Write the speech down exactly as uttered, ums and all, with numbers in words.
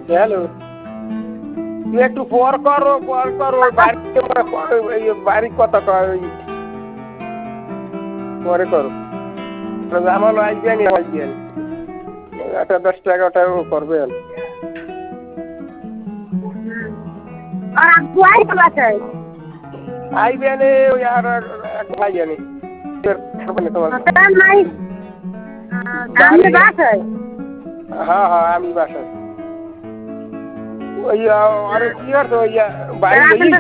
hello তুই একটু পর করো পর করো বাড়ি বাড়ির কথা কর পরে করো জামানো আসবেন আসবেন একটা দশ টাকাটা করবে আইবেন ওই আর এক ভাই জানি হ্যাঁ হ্যাঁ আমি বাসায় ওই আরে কি আর তো ওই বাড়ি